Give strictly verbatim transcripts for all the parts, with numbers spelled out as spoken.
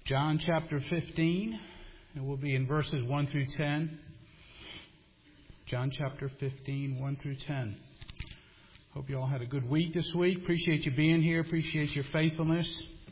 John chapter fifteen, and we'll be in verses one through ten. John chapter fifteen, one through ten. Hope you all had a good week this week. Appreciate you being here. Appreciate your faithfulness.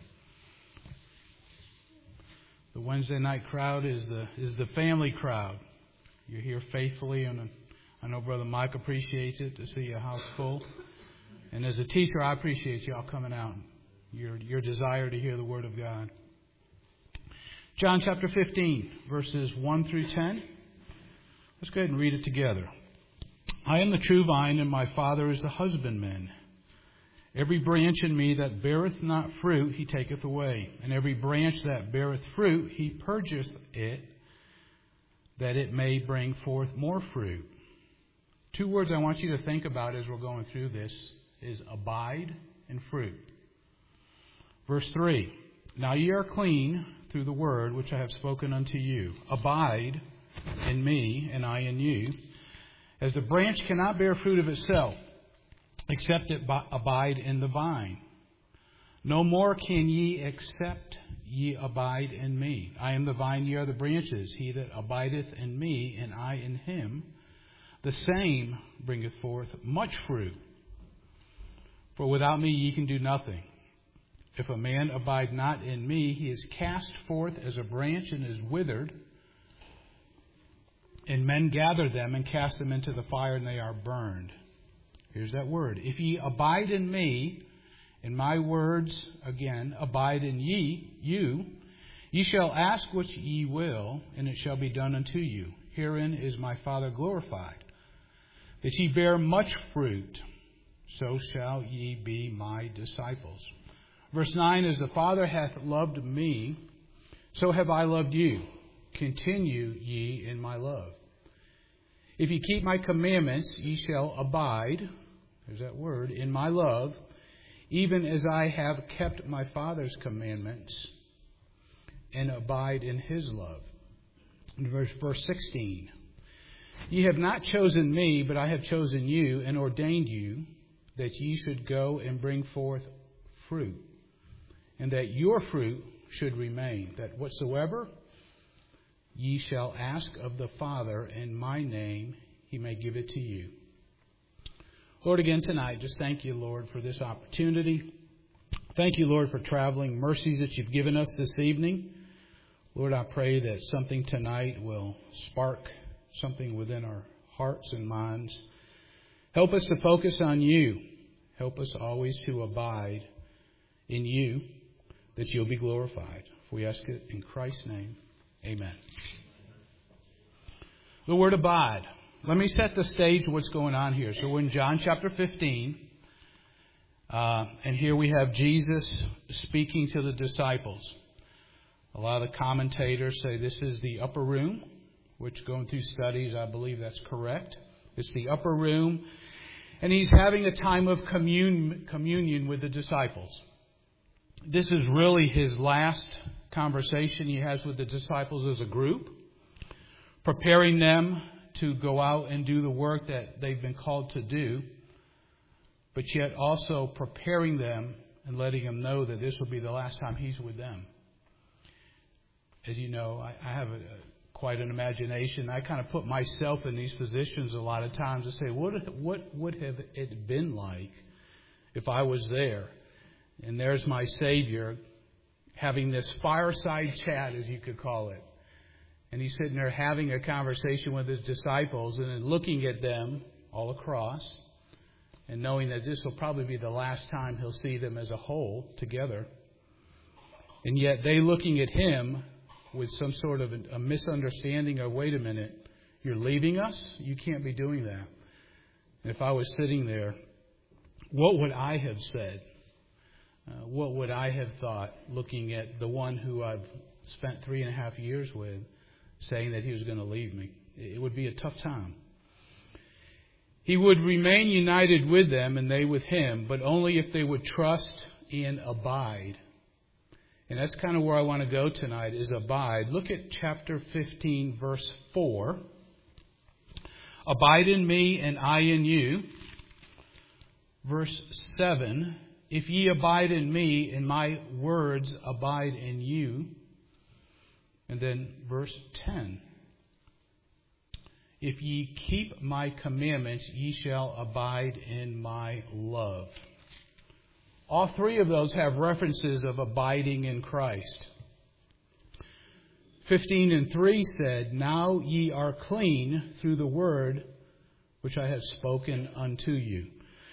The Wednesday night crowd is the is the family crowd. You're here faithfully, and I know Brother Mike appreciates it to see a house full. And as a teacher, I appreciate you all coming out. Your your desire to hear the Word of God. John chapter fifteen, verses one through ten. Let's go ahead and read it together. I am the true vine, and my Father is the husbandman. Every branch in me that beareth not fruit, he taketh away. And every branch that beareth fruit, he purgeth it, that it may bring forth more fruit. Two words I want you to think about as we're going through this is abide and fruit. Verse three. Now ye are clean through the word which I have spoken unto you. Abide in me, and I in you. As the branch cannot bear fruit of itself, except it abide in the vine. No more can ye except ye abide in me. I am the vine, ye are the branches. He that abideth in me, and I in him, the same bringeth forth much fruit. For without me ye can do nothing. If a man abide not in me, he is cast forth as a branch and is withered. And men gather them and cast them into the fire, and they are burned. Here's that word. If ye abide in me, and my words, again, abide in ye, you, ye shall ask what ye will, and it shall be done unto you. Herein is my Father glorified, that ye bear much fruit, so shall ye be my disciples. Verse nine, as the Father hath loved me, so have I loved you. Continue ye in my love. If ye keep my commandments, ye shall abide, there's that word, in my love, even as I have kept my Father's commandments and abide in his love. In verse, verse sixteen, ye have not chosen me, but I have chosen you and ordained you that ye should go and bring forth fruit, and that your fruit should remain, that whatsoever ye shall ask of the Father in my name, he may give it to you. Lord, again tonight, just thank you, Lord, for this opportunity. Thank you, Lord, for traveling mercies that you've given us this evening. Lord, I pray that something tonight will spark something within our hearts and minds. Help us to focus on you. Help us always to abide in you, that you'll be glorified. If we ask it in Christ's name, amen. The word abide. Let me set the stage of what's going on here. So we're in John chapter fifteen. Uh, and here we have Jesus speaking to the disciples. A lot of the commentators say this is the upper room, which going through studies, I believe that's correct. It's the upper room. And he's having a time of commun- communion with the disciples. This is really his last conversation he has with the disciples as a group, preparing them to go out and do the work that they've been called to do, but yet also preparing them and letting them know that this will be the last time he's with them. As you know, I, I have a, a, quite an imagination. I kind of put myself in these positions a lot of times to say, what, what would have it been like if I was there? And there's my Savior having this fireside chat, as you could call it. And he's sitting there having a conversation with his disciples and then looking at them all across and knowing that this will probably be the last time he'll see them as a whole together. And yet they looking at him with some sort of a misunderstanding of, wait a minute, you're leaving us? You can't be doing that. And if I was sitting there, what would I have said? Uh, what would I have thought looking at the one who I've spent three and a half years with saying that he was going to leave me? It would be a tough time. He would remain united with them and they with him, but only if they would trust and abide. And that's kind of where I want to go tonight, is abide. Look at chapter fifteen, verse four. Abide in me and I in you. Verse seven. If ye abide in me, and my words abide in you, And then verse ten. If ye keep my commandments, ye shall abide in my love. All three of those have references of abiding in Christ. fifteen and three said, Now ye are clean through the word which I have spoken unto you.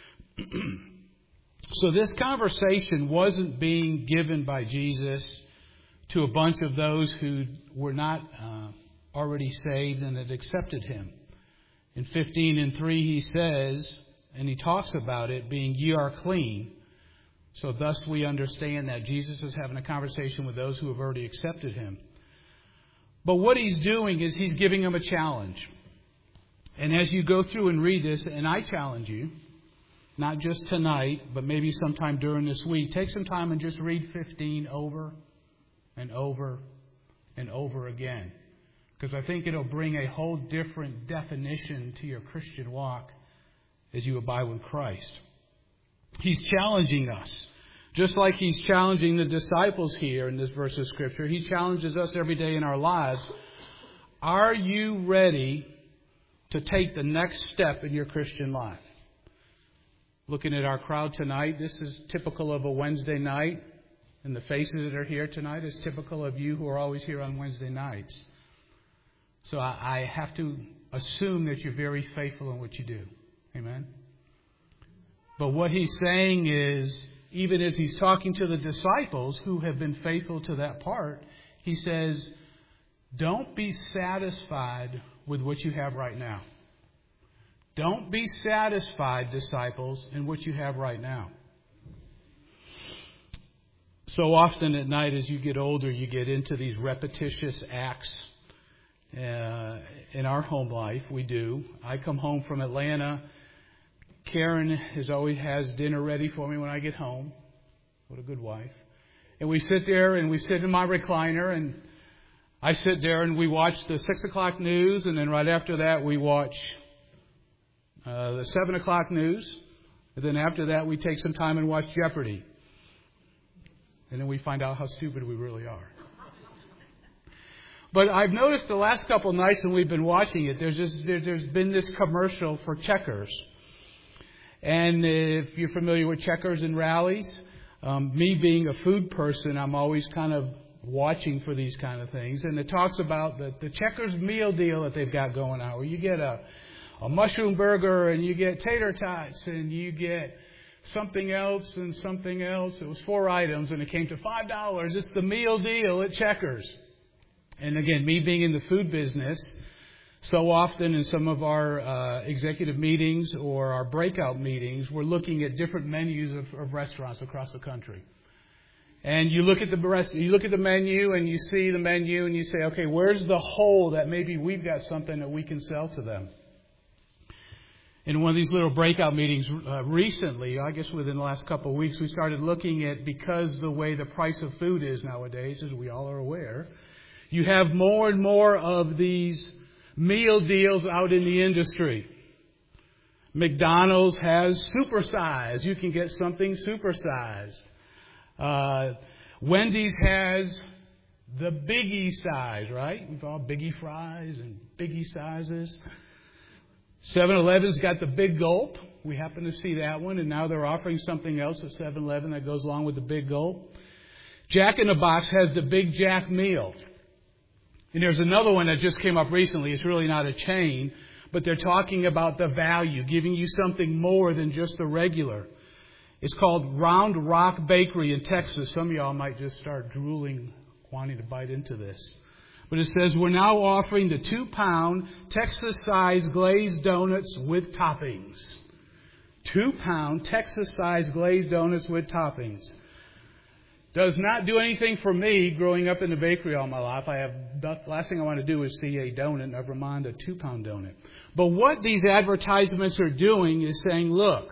So this conversation wasn't being given by Jesus to a bunch of those who were not uh, already saved and had accepted him. In fifteen and three he says, and he talks about it being, ye are clean. So thus we understand that Jesus is having a conversation with those who have already accepted him. But what he's doing is he's giving them a challenge. And as you go through and read this, and I challenge you, not just tonight, but maybe sometime during this week, take some time and just read fifteen over and over and over again. Because I think it'll bring a whole different definition to your Christian walk as you abide with Christ. He's challenging us. Just like he's challenging the disciples here in this verse of Scripture, he challenges us every day in our lives. Are you ready to take the next step in your Christian life? Looking at our crowd tonight, this is typical of a Wednesday night. And the faces that are here tonight is typical of you who are always here on Wednesday nights. So I, I have to assume that you're very faithful in what you do. Amen? But what he's saying is, even as he's talking to the disciples who have been faithful to that part, he says, don't be satisfied with what you have right now. Don't be satisfied, disciples, in what you have right now. So often at night as you get older, you get into these repetitious acts. Uh, in our home life, we do. I come home from Atlanta. Karen has always has dinner ready for me when I get home. What a good wife. And we sit there and we sit in my recliner and I sit there and we watch the six o'clock news, and then right after that we watch uh, the seven o'clock news. And then after that we take some time and watch Jeopardy. And then we find out how stupid we really are. But I've noticed the last couple of nights when we've been watching it, there's just, there, there's been this commercial for Checkers. And if you're familiar with Checkers and Rallies, um, me being a food person, I'm always kind of watching for these kind of things. And it talks about the, the Checkers meal deal that they've got going on, where you get a, a mushroom burger and you get tater tots and you get something else and something else. It was four items and it came to five dollars. It's the meal deal at Checkers. And again, me being in the food business, so often in some of our uh, executive meetings or our breakout meetings, we're looking at different menus of, of restaurants across the country. And you look at the rest, you look at the menu and you see the menu and you say, okay, where's the hole that maybe we've got something that we can sell to them? In one of these little breakout meetings uh, recently, I guess within the last couple of weeks, we started looking at, because the way the price of food is nowadays, as we all are aware, you have more and more of these meal deals out in the industry. McDonald's has supersize. You can get something supersized. Uh, Wendy's has the biggie size, right? We've all biggie fries and biggie sizes. seven eleven's got the big gulp. We happen to see that one, and now they're offering something else at seven eleven that goes along with the big gulp. Jack in the Box has the Big Jack meal. And there's another one that just came up recently. It's really not a chain, but they're talking about the value, giving you something more than just the regular. It's called Round Rock Bakery in Texas. Some of y'all might just start drooling, wanting to bite into this. But it says, we're now offering the two-pound Texas-sized glazed donuts with toppings. Two-pound Texas-sized glazed donuts with toppings. Does not do anything for me growing up in the bakery all my life. I have the last thing I want to do is see a donut, never mind a two-pound donut. But what these advertisements are doing is saying, look,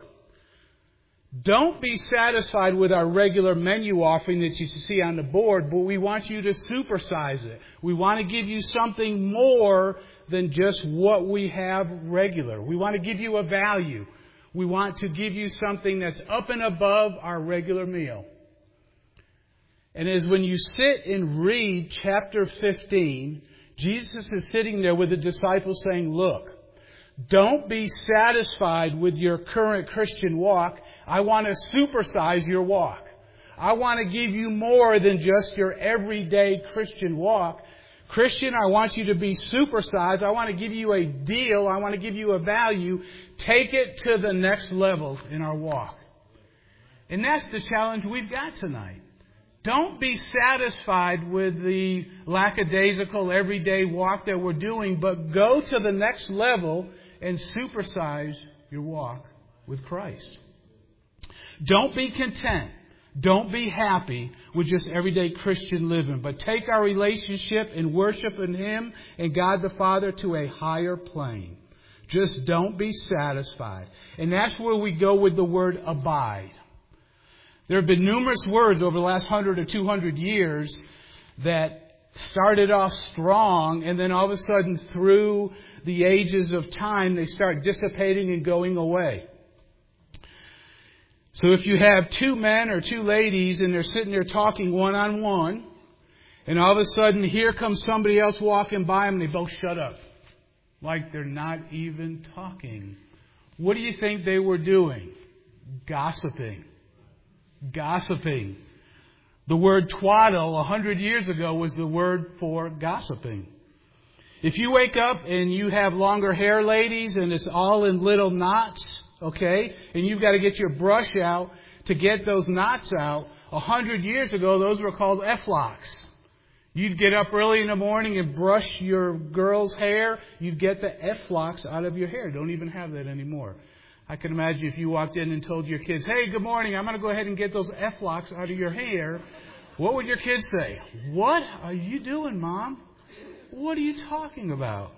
don't be satisfied with our regular menu offering that you see on the board, but we want you to supersize it. We want to give you something more than just what we have regular. We want to give you a value. We want to give you something that's up and above our regular meal. And as when you sit and read chapter fifteen, Jesus is sitting there with the disciples saying, look, don't be satisfied with your current Christian walk. I want to supersize your walk. I want to give you more than just your everyday Christian walk. Christian, I want you to be supersized. I want to give you a deal. I want to give you a value. Take it to the next level in our walk. And that's the challenge we've got tonight. Don't be satisfied with the lackadaisical everyday walk that we're doing, but go to the next level and supersize your walk with Christ. Don't be content. Don't be happy with just everyday Christian living, but take our relationship and worship in Him and God the Father to a higher plane. Just don't be satisfied. And that's where we go with the word abide. There have been numerous words over the last hundred or two hundred years that started off strong, and then all of a sudden through the ages of time they start dissipating and going away. So if you have two men or two ladies and they're sitting there talking one-on-one, and all of a sudden here comes somebody else walking by them and they both shut up. Like they're not even talking. What do you think they were doing? Gossiping. Gossiping. The word twaddle a hundred years ago was the word for gossiping. If you wake up and you have longer hair, ladies, and it's all in little knots, okay, and you've got to get your brush out to get those knots out, a hundred years ago those were called F-locks. You'd get up early in the morning and brush your girl's hair, you'd get the F-locks out of your hair. Don't even have that anymore. I can imagine if you walked in and told your kids, hey, good morning, I'm going to go ahead and get those F-locks out of your hair. What would your kids say? What are you doing, Mom? What are you talking about?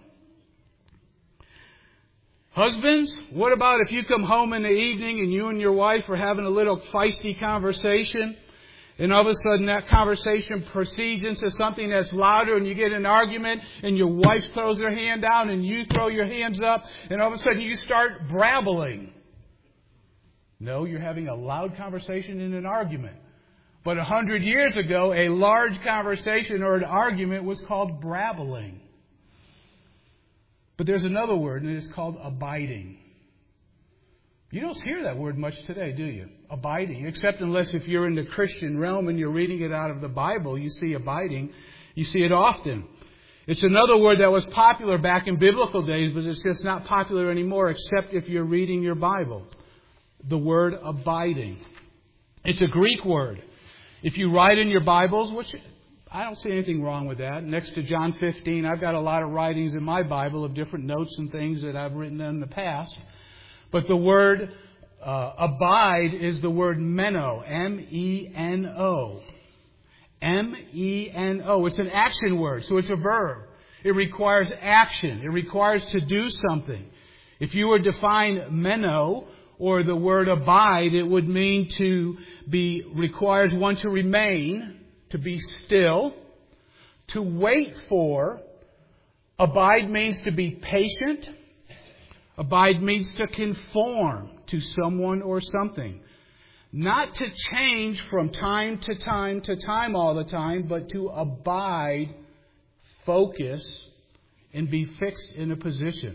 Husbands, what about if you come home in the evening and you and your wife are having a little feisty conversation, and all of a sudden that conversation proceeds into something that's louder, and you get an argument and your wife throws her hand down and you throw your hands up, and all of a sudden you start brabbling. No, you're having a loud conversation in an argument. But a hundred years ago, a large conversation or an argument was called brabbling. But there's another word, and it is called abiding. You don't hear that word much today, do you? Abiding. Except unless if you're in the Christian realm and you're reading it out of the Bible, you see abiding. You see it often. It's another word that was popular back in biblical days, but it's just not popular anymore except if you're reading your Bible. The word abiding. It's a Greek word. If you write in your Bibles, which I don't see anything wrong with that. Next to John fifteen, I've got a lot of writings in my Bible of different notes and things that I've written in the past. But the word uh, abide is the word meno, M E N O. M E N O. It's an action word, so it's a verb. It requires action. It requires to do something. If you were to define meno, or the word abide, it would mean to be, requires one to remain, to be still, to wait for. Abide means to be patient. Abide means to conform to someone or something. Not to change from time to time to time all the time, but to abide, focus, and be fixed in a position.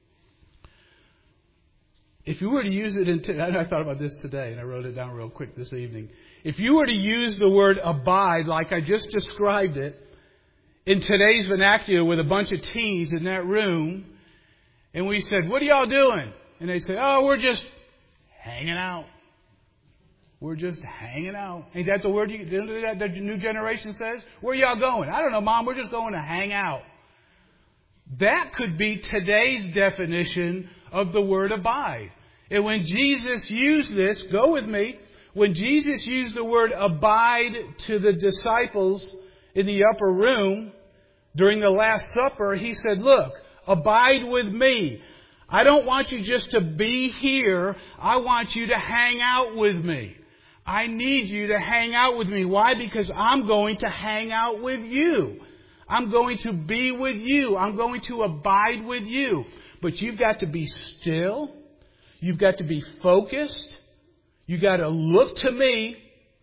If you were to use it in, t- I thought about this today and I wrote it down real quick this evening. If you were to use the word abide like I just described it in today's vernacular with a bunch of teens in that room, and we said, what are y'all doing? And they say, oh, we're just hanging out. We're just hanging out. Ain't that the word you, that the new generation says? Where y'all going? I don't know, Mom. We're just going to hang out. That could be today's definition of the word abide. And when Jesus used this, go with me, when Jesus used the word abide to the disciples in the upper room during the Last Supper, He said, look, abide with me. I don't want you just to be here. I want you to hang out with me. I need you to hang out with me. Why? Because I'm going to hang out with you. I'm going to be with you. I'm going to abide with you. But you've got to be still. You've got to be focused. You've got to look to me.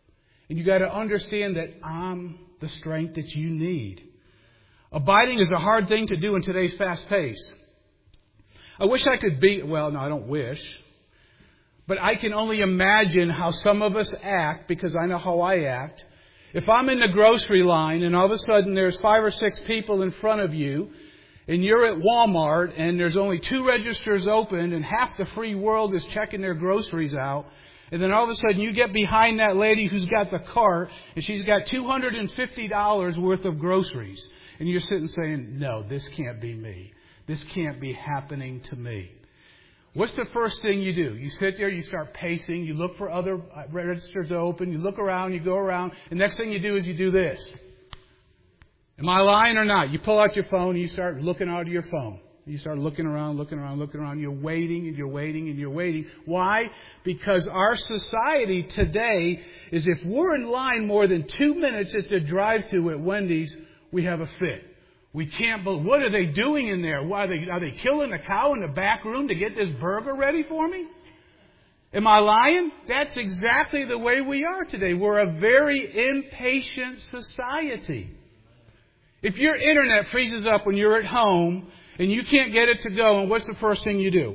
And you got to understand that I'm the strength that you need. Abiding is a hard thing to do in today's fast pace. I wish I could be, well, no, I don't wish. But I can only imagine how some of us act, because I know how I act. If I'm in the grocery line and all of a sudden there's five or six people in front of you, and you're at Walmart and there's only two registers open and half the free world is checking their groceries out, and then all of a sudden you get behind that lady who's got the cart and she's got two hundred fifty dollars worth of groceries. And you're sitting saying, no, this can't be me. This can't be happening to me. What's the first thing you do? You sit there, you start pacing, you look for other registers open, you look around, you go around. The next thing you do is you do this. Am I lying or not? You pull out your phone and you start looking out of your phone. You start looking around, looking around, looking around. You're waiting and you're waiting and you're waiting. Why? Because our society today is, if we're in line more than two minutes at the drive-thru at Wendy's, we have a fit. We can't believe, what are they doing in there? Why are they, are they killing a cow in the back room to get this burger ready for me? Am I lying? That's exactly the way we are today. We're a very impatient society. If your internet freezes up when you're at home and you can't get it to go, and what's the first thing you do?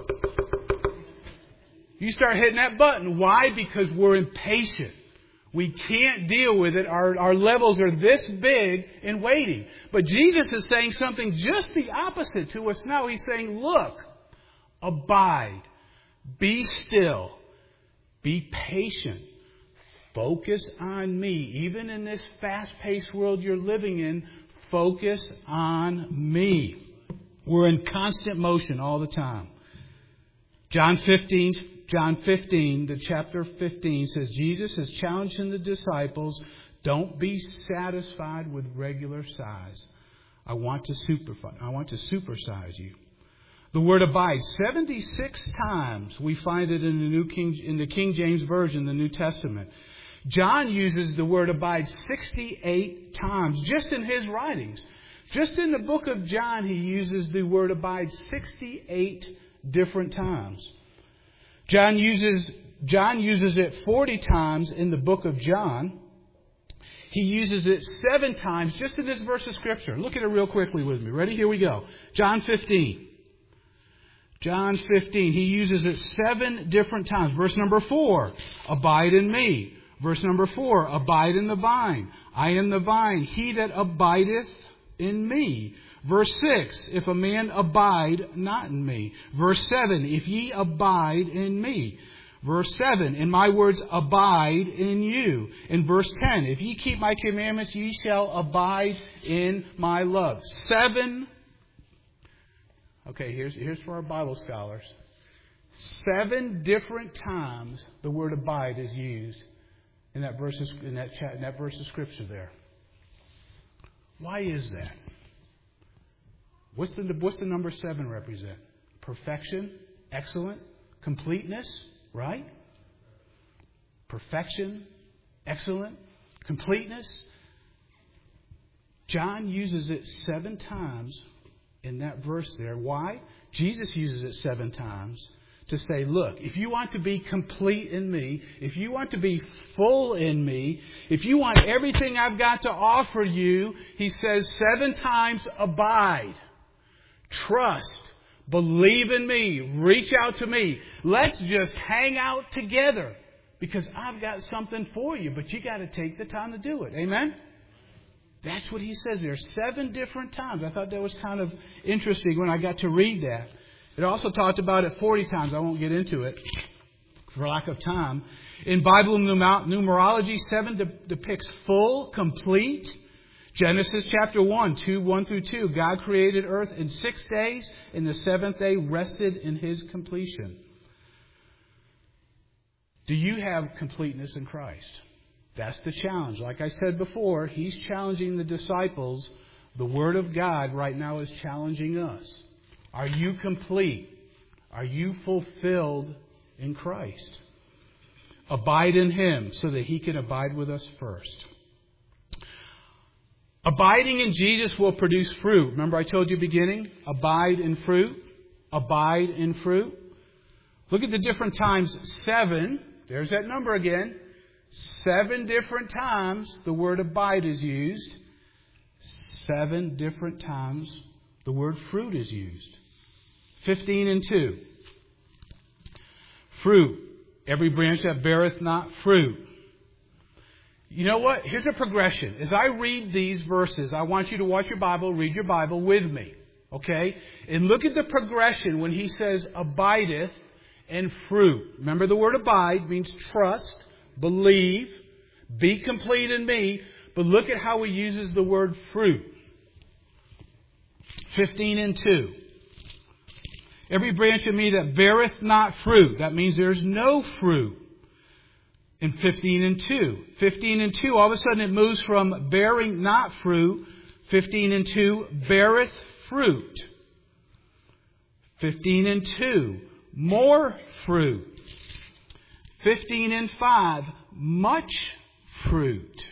You start hitting that button. Why? Because we're impatient. We can't deal with it. Our, our levels are this big in waiting. But Jesus is saying something just the opposite to us now. He's saying, look, abide, be still, be patient, focus on me. Even in this fast-paced world you're living in, focus on me. We're in constant motion all the time. John fifteen, John fifteen, the chapter fifteen says, Jesus is challenging the disciples, don't be satisfied with regular size. I want to super, I want to supersize you. The word abide, seventy-six times we find it in the New King, in the King James Version, the New Testament. John uses the word abide sixty-eight times just in his writings. Just in the book of John, he uses the word abide sixty-eight different times. John uses John uses it forty times in the book of John. He uses it seven times just in this verse of Scripture. Look at it real quickly with me. Ready? Here we go. John fifteen. John fifteen. He uses it seven different times. Verse number four, abide in me. Verse number four, abide in the vine. I am the vine. He that abideth in me. Verse six, if a man abide not in me. Verse seven, if ye abide in me. Verse seven, and my words abide in you. In verse ten, if ye keep my commandments, ye shall abide in my love. Seven. Okay, here's, here's for our Bible scholars. Seven different times the word abide is used in that verse, in that, chat, in that verse of Scripture there. Why is that? What's the, what's the number seven represent? Perfection, excellent, completeness, right? Perfection, excellent, completeness. John uses it seven times in that verse there. Why? Jesus uses it seven times to say, look, if you want to be complete in me, if you want to be full in me, if you want everything I've got to offer you, he says seven times, abide. Trust. Believe in me. Reach out to me. Let's just hang out together because I've got something for you, but you got to take the time to do it. Amen? That's what he says there. Seven different times. I thought that was kind of interesting when I got to read that. It also talked about it forty times. I won't get into it for lack of time. In Bible numerology, seven de- depicts full, complete. Genesis chapter one, two, one through two. God created earth in six days. In the seventh day rested in his completion. Do you have completeness in Christ? That's the challenge. Like I said before, he's challenging the disciples. The Word of God right now is challenging us. Are you complete? Are you fulfilled in Christ? Abide in him so that he can abide with us first. Abiding in Jesus will produce fruit. Remember I told you beginning? Abide in fruit. Abide in fruit. Look at the different times. Seven. There's that number again. Seven different times the word abide is used. Seven different times the word fruit is used. Fifteen and two. Fruit. Every branch that beareth not fruit. You know what? Here's a progression. As I read these verses, I want you to watch your Bible, read your Bible with me. Okay? And look at the progression when he says abideth and fruit. Remember, the word abide means trust, believe, be complete in me. But look at how he uses the word fruit. Fifteen and two. Every branch of me that beareth not fruit. That means there's no fruit. In fifteen and two. fifteen and two, all of a sudden it moves from bearing not fruit. fifteen and two, beareth fruit. fifteen and two, more fruit. fifteen and five, much fruit.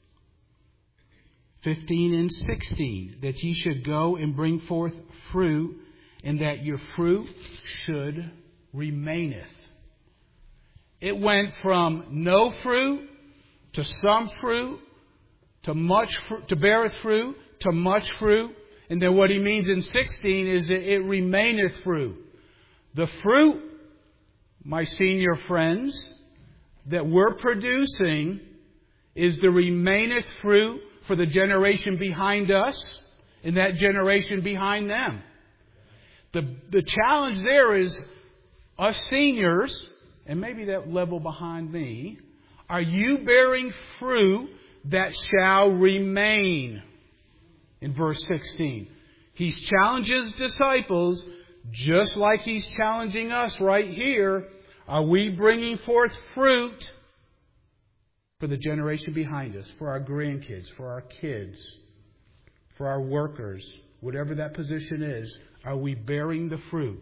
fifteen and sixteen, that ye should go and bring forth fruit, and that your fruit should remaineth. It went from no fruit to some fruit to much fruit, to beareth fruit to much fruit. And then what he means in sixteen is that it remaineth fruit. The fruit, my senior friends, that we're producing is the remaineth fruit for the generation behind us and that generation behind them. The, the challenge there is us seniors, and maybe that level behind me, are you bearing fruit that shall remain? In verse sixteen. He challenges disciples just like he's challenging us right here. Are we bringing forth fruit for the generation behind us, for our grandkids, for our kids, for our workers, whatever that position is? Are we bearing the fruit?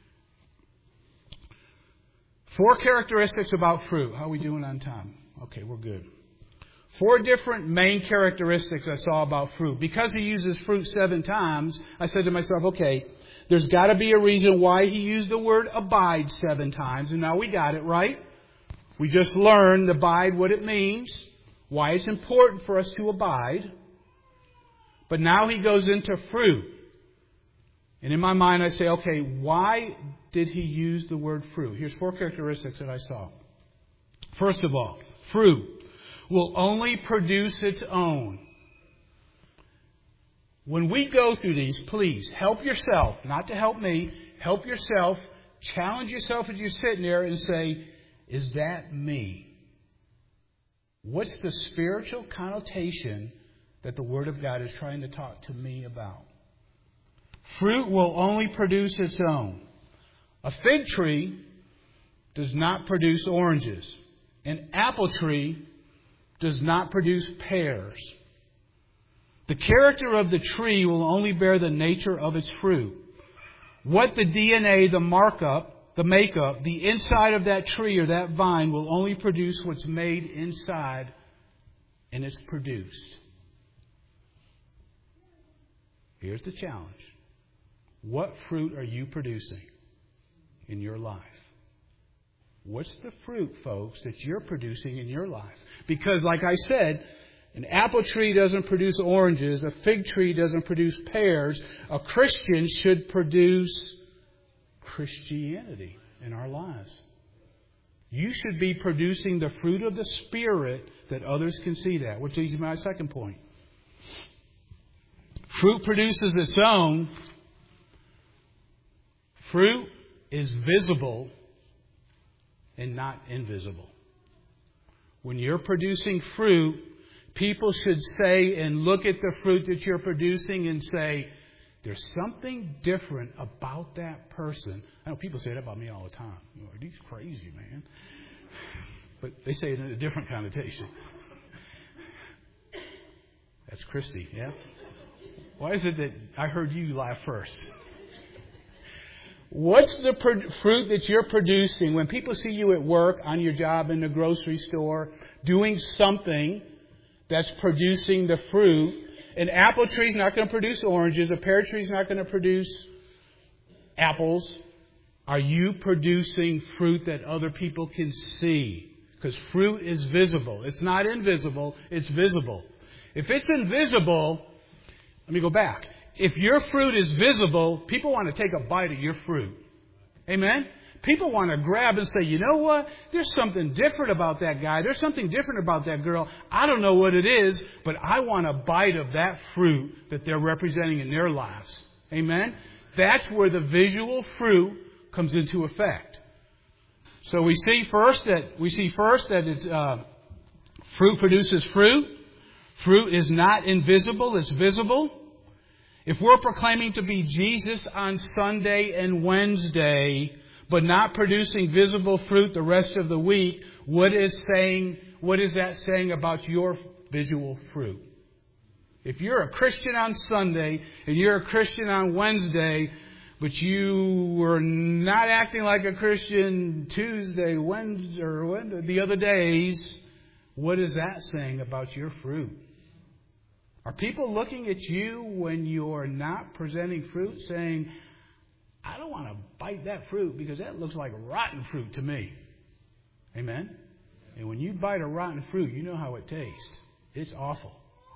Four characteristics about fruit. How are we doing on time? Okay, we're good. Four different main characteristics I saw about fruit. Because he uses fruit seven times, I said to myself, okay, there's got to be a reason why he used the word abide seven times. And now we got it, right? We just learned abide, what it means, why it's important for us to abide. But now he goes into fruit. And in my mind, I say, okay, why did he use the word fruit? Here's four characteristics that I saw. First of all, fruit will only produce its own. When we go through these, please help yourself, not to help me, help yourself, challenge yourself as you're sitting there and say, is that me? What's the spiritual connotation that the Word of God is trying to talk to me about? Fruit will only produce its own. A fig tree does not produce oranges. An apple tree does not produce pears. The character of the tree will only bear the nature of its fruit. What the D N A, the markup, the makeup, the inside of that tree or that vine will only produce what's made inside, and it's produced. Here's the challenge. What fruit are you producing in your life? What's the fruit, folks, that you're producing in your life? Because, like I said, an apple tree doesn't produce oranges. A fig tree doesn't produce pears. A Christian should produce Christianity in our lives. You should be producing the fruit of the Spirit that others can see that, which leads me to my second point. Fruit produces its own. Fruit is visible and not invisible. When you're producing fruit, people should say and look at the fruit that you're producing and say, there's something different about that person. I know people say that about me all the time. You know, he's crazy, man. But they say it in a different connotation. That's Christy, yeah? Why is it that I heard you laugh first? What's the pro- fruit that you're producing when people see you at work, on your job, in the grocery store, doing something that's producing the fruit? An apple tree is not going to produce oranges. A pear tree is not going to produce apples. Are you producing fruit that other people can see? Because fruit is visible. It's not invisible, it's visible. If it's invisible, let me go back. If your fruit is visible, people want to take a bite of your fruit. Amen? People want to grab and say, you know what? There's something different about that guy. There's something different about that girl. I don't know what it is, but I want a bite of that fruit that they're representing in their lives. Amen? That's where the visual fruit comes into effect. So we see first that we see first that it's uh, fruit produces fruit. Fruit is not invisible; it's visible. If we're proclaiming to be Jesus on Sunday and Wednesday, but not producing visible fruit the rest of the week, what is saying? What is that saying about your visual fruit? If you're a Christian on Sunday and you're a Christian on Wednesday, but you were not acting like a Christian Tuesday, Wednesday, or Wednesday, the other days, what is that saying about your fruit? Are people looking at you when you're not presenting fruit saying, I don't want to bite that fruit because that looks like rotten fruit to me? Amen? And when you bite a rotten fruit, you know how it tastes. It's awful.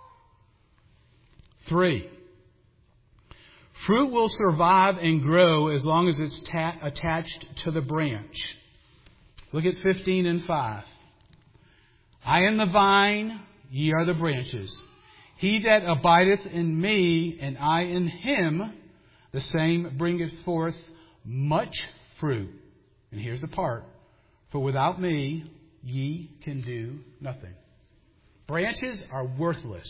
Three. Fruit will survive and grow as long as it's ta- attached to the branch. Look at fifteen and five. I am the vine, ye are the branches. He that abideth in me, and I in him, the same bringeth forth much fruit. And here's the part. For without me, ye can do nothing. Branches are worthless.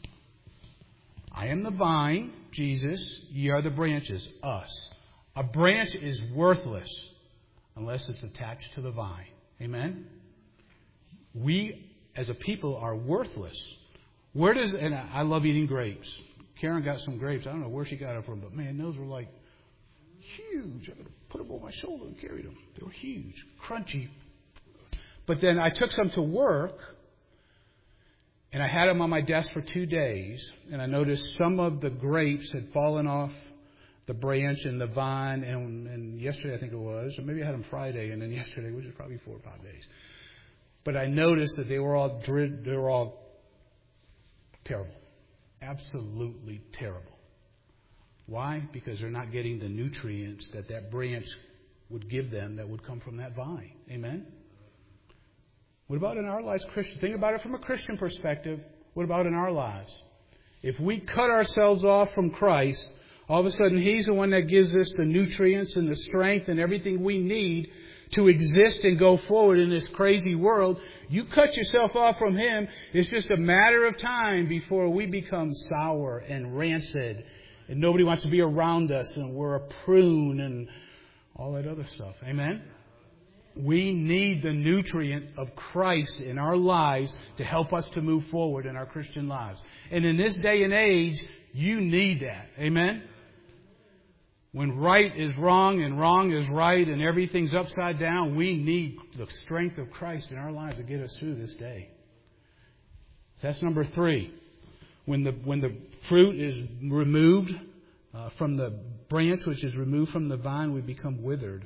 I am the vine, Jesus, ye are the branches, us. A branch is worthless unless it's attached to the vine. Amen? We, as a people, are worthless. Where does, and I love eating grapes. Karen got some grapes. I don't know where she got them from, but man, those were like huge. I could put them on my shoulder and carry them. They were huge, crunchy. But then I took some to work, and I had them on my desk for two days, and I noticed some of the grapes had fallen off the branch and the vine, and, and yesterday I think it was, or maybe I had them Friday, and then yesterday, which is probably four or five days. But I noticed that they were all drid- they were all terrible, absolutely terrible. Why? Because they're not getting the nutrients that that branch would give them that would come from that vine. Amen? What about in our lives, Christian? Think about it from a Christian perspective. What about in our lives? If we cut ourselves off from Christ, all of a sudden He's the one that gives us the nutrients and the strength and everything we need to exist and go forward in this crazy world. You cut yourself off from Him, it's just a matter of time before we become sour and rancid and nobody wants to be around us and we're a prune and all that other stuff. Amen? We need the nutrient of Christ in our lives to help us to move forward in our Christian lives. And in this day and age, you need that. Amen? When right is wrong and wrong is right and everything's upside down, we need the strength of Christ in our lives to get us through this day. So that's number three. When the when the fruit is removed uh, from the branch, which is removed from the vine, we become withered.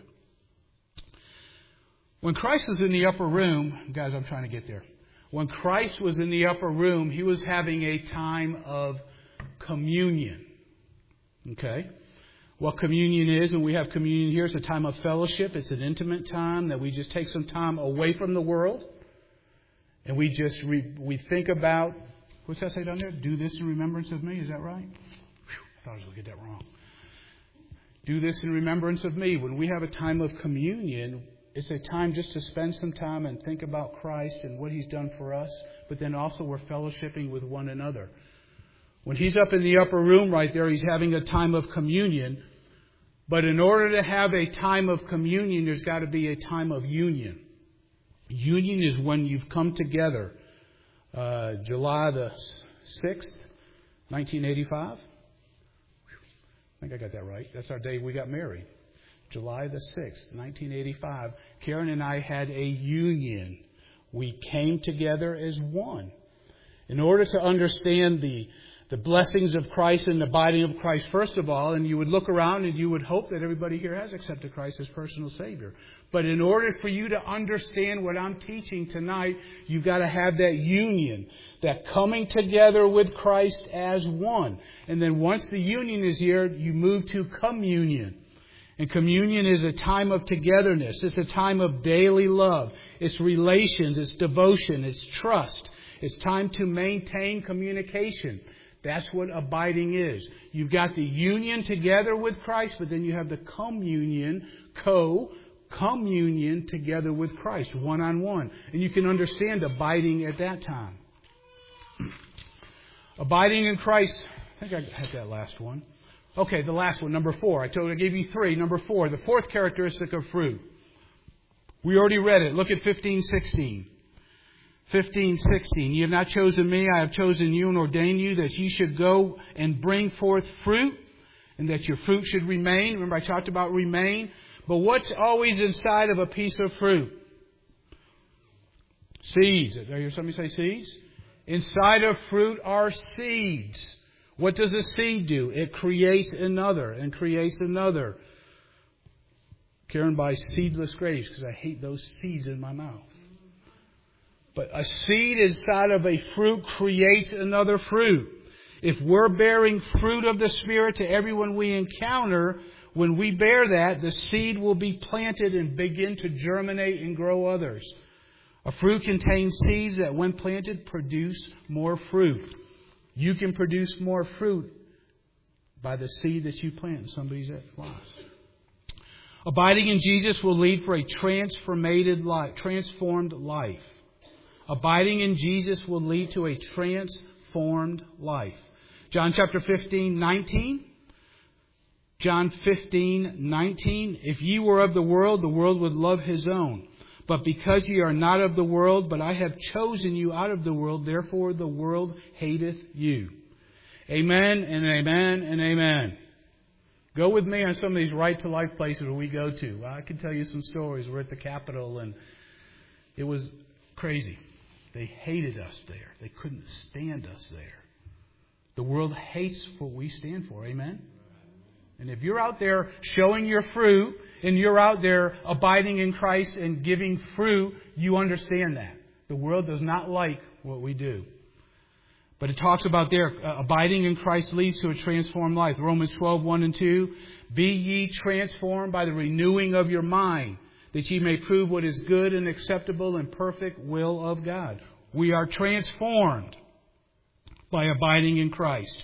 When Christ was in the upper room, guys, I'm trying to get there. When Christ was in the upper room, He was having a time of communion. Okay? What communion is, and we have communion here, it's a time of fellowship. It's an intimate time that we just take some time away from the world. And we just, re, we think about, what's that say down there? Do this in remembrance of me. Is that right? Whew, I thought I was going to get that wrong. Do this in remembrance of me. When we have a time of communion, it's a time just to spend some time and think about Christ and what He's done for us. But then also we're fellowshipping with one another. When He's up in the upper room right there, He's having a time of communion. But in order to have a time of communion, there's got to be a time of union. Union is when you've come together. Uh, July the sixth, nineteen eighty-five. I think I got that right. That's our day we got married. July the sixth, nineteen eighty-five. Karen and I had a union. We came together as one. In order to understand the the blessings of Christ and the abiding of Christ first of all, and you would look around and you would hope that everybody here has accepted Christ as personal Savior. But in order for you to understand what I'm teaching tonight, you've got to have that union, that coming together with Christ as one. And then once the union is here, you move to communion. And communion is a time of togetherness. It's a time of daily love. It's relations. It's devotion. It's trust. It's time to maintain communication. That's what abiding is. You've got the union together with Christ, but then you have the communion, co, communion together with Christ, one-on-one. And you can understand abiding at that time. Abiding in Christ. I think I had that last one. Okay, the last one, number four. I told I gave you three. Number four, the fourth characteristic of fruit. We already read it. Look at fifteen sixteen. fifteen sixteen. You have not chosen me, I have chosen you and ordained you that you should go and bring forth fruit, and that your fruit should remain. Remember I talked about remain. But what's always inside of a piece of fruit? Seeds. Did I hear somebody say seeds? Inside of fruit are seeds. What does a seed do? It creates another and creates another. Karen buys seedless grapes because I hate those seeds in my mouth. But a seed inside of a fruit creates another fruit. If we're bearing fruit of the Spirit to everyone we encounter, when we bear that, the seed will be planted and begin to germinate and grow others. A fruit contains seeds that, when planted, produce more fruit. You can produce more fruit by the seed that you plant in somebody's life. Abiding in Jesus will lead for a transformed life, transformed life. Abiding in Jesus will lead to a transformed life. John chapter fifteen, nineteen. John fifteen, nineteen. If ye were of the world, the world would love his own. But because ye are not of the world, but I have chosen you out of the world, therefore the world hateth you. Amen and amen and amen. Go with me on some of these right to life places where we go to. Well, I can tell you some stories. We're at the Capitol and it was crazy. They hated us there. They couldn't stand us there. The world hates what we stand for. Amen? And if you're out there showing your fruit and you're out there abiding in Christ and giving fruit, you understand that. The world does not like what we do. But it talks about there, uh, abiding in Christ leads to a transformed life. Romans twelve, one and two. Be ye transformed by the renewing of your mind, that ye may prove what is good and acceptable and perfect will of God. We are transformed by abiding in Christ.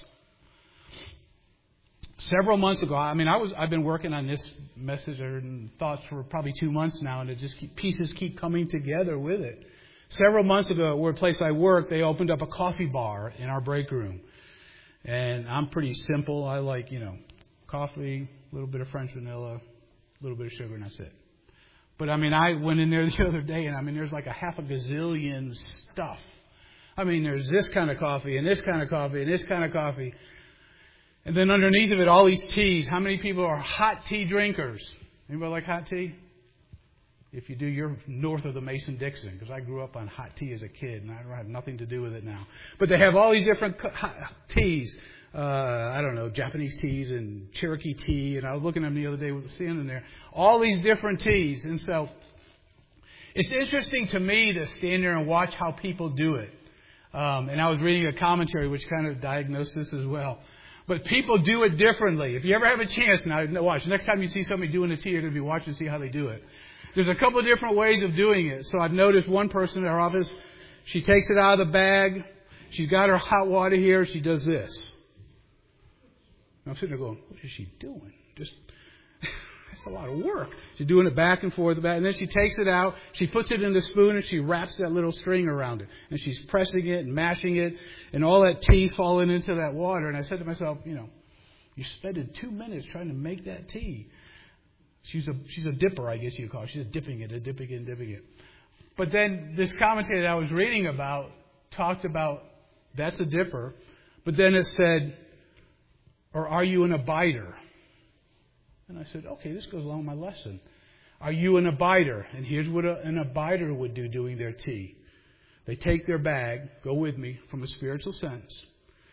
Several months ago, I mean, I was, I've been working on this message and thoughts for probably two months now, and it just keep, pieces keep coming together with it. Several months ago, at a place I work, they opened up a coffee bar in our break room. And I'm pretty simple. I like, you know, coffee, a little bit of French vanilla, a little bit of sugar, and that's it. But, I mean, I went in there the other day, and, I mean, there's like a half a gazillion stuff. I mean, there's this kind of coffee, and this kind of coffee, and this kind of coffee. And then underneath of it, all these teas. How many people are hot tea drinkers? Anybody like hot tea? If you do, you're north of the Mason-Dixon, because I grew up on hot tea as a kid, and I have nothing to do with it now. But they have all these different teas. Uh, I don't know, Japanese teas and Cherokee tea. And I was looking at them the other day with the sand in there. All these different teas. And so it's interesting to me to stand there and watch how people do it. Um, and I was reading a commentary which kind of diagnosed this as well. But people do it differently. If you ever have a chance, now watch, next time you see somebody doing a tea, you're going to be watching to see how they do it. There's a couple of different ways of doing it. So I've noticed one person in our office, she takes it out of the bag. She's got her hot water here. She does this. I'm sitting there going, what is she doing? Just, that's a lot of work. She's doing it back and forth, back, and then she takes it out. She puts it in the spoon and she wraps that little string around it. And she's pressing it and mashing it, and all that tea falling into that water. And I said to myself, you know, you spent two minutes trying to make that tea. She's a she's a dipper, I guess you call it. She's dipping it, and dipping it, and dipping it. But then this commentary that I was reading about talked about that's a dipper. But then it said, or are you an abider? And I said, okay, this goes along with my lesson. Are you an abider? And here's what a, an abider would do doing their tea. They take their bag, go with me, from a spiritual sense.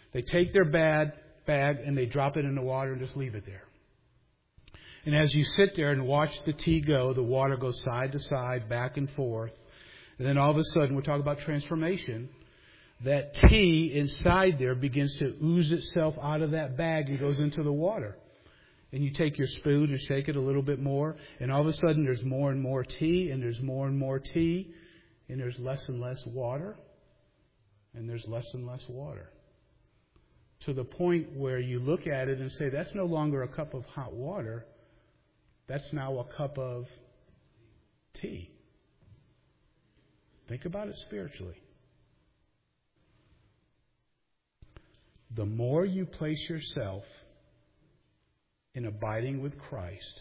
They take their bad bag and they drop it in the water and just leave it there. And as you sit there and watch the tea go, the water goes side to side, back and forth. And then all of a sudden, we're talking about transformation. That tea inside there begins to ooze itself out of that bag and goes into the water. And you take your spoon and shake it a little bit more. And all of a sudden, there's more and more tea. And there's more and more tea. And there's less and less water. And there's less and less water. To the point where you look at it and say, that's no longer a cup of hot water. That's now a cup of tea. Think about it spiritually. The more you place yourself in abiding with Christ,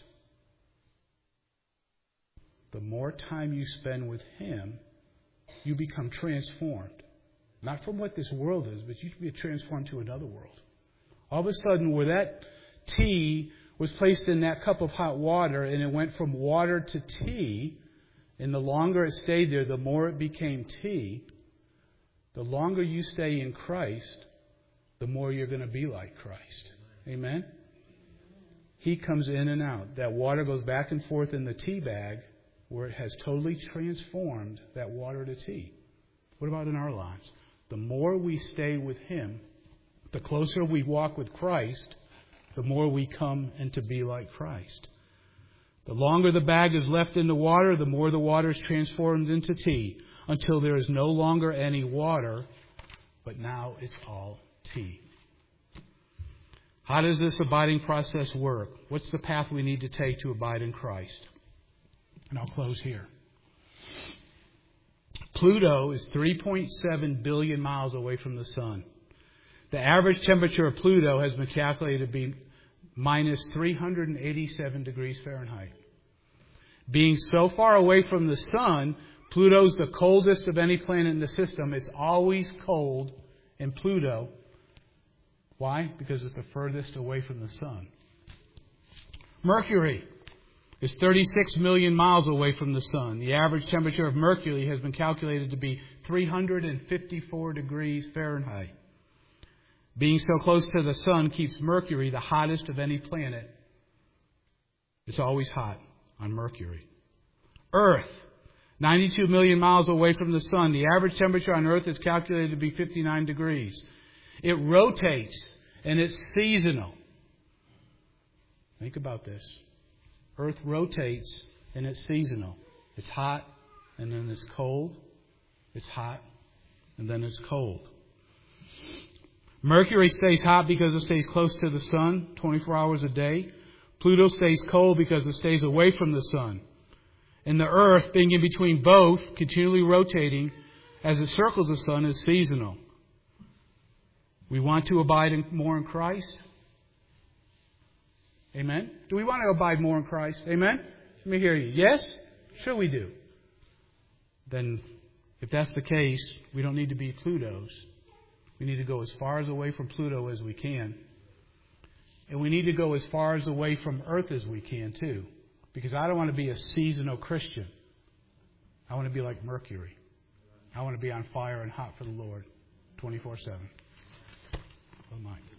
the more time you spend with Him, you become transformed. Not from what this world is, but you can be transformed to another world. All of a sudden, where that tea was placed in that cup of hot water and it went from water to tea, and the longer it stayed there, the more it became tea. The longer you stay in Christ, the more you're going to be like Christ. Amen? He comes in and out. That water goes back and forth in the tea bag where it has totally transformed that water to tea. What about in our lives? The more we stay with Him, the closer we walk with Christ, the more we come and to be like Christ. The longer the bag is left in the water, the more the water is transformed into tea, until there is no longer any water, but now it's all tea. How does this abiding process work? What's the path we need to take to abide in Christ? And I'll close here. Pluto is three point seven billion miles away from the sun. The average temperature of Pluto has been calculated to be minus three hundred eighty-seven degrees Fahrenheit. Being so far away from the sun, Pluto's the coldest of any planet in the system. It's always cold in Pluto. Why? Because it's the furthest away from the sun. Mercury is thirty-six million miles away from the sun. The average temperature of Mercury has been calculated to be three hundred fifty-four degrees Fahrenheit. Being so close to the sun keeps Mercury the hottest of any planet. It's always hot on Mercury. Earth, ninety-two million miles away from the sun. The average temperature on Earth is calculated to be fifty-nine degrees. It rotates and it's seasonal. Think about this. Earth rotates and it's seasonal. It's hot and then it's cold. It's hot and then it's cold. Mercury stays hot because it stays close to the sun twenty-four hours a day. Pluto stays cold because it stays away from the sun. And the Earth, being in between both, continually rotating as it circles the sun, is seasonal. We want to abide in, more in Christ. Amen? Do we want to abide more in Christ? Amen? Let me hear you. Yes? Sure we do. Then, if that's the case, we don't need to be Plutos. We need to go as far as away from Pluto as we can. And we need to go as far as away from Earth as we can, too. Because I don't want to be a seasonal Christian. I want to be like Mercury. I want to be on fire and hot for the Lord twenty-four seven. Oh my.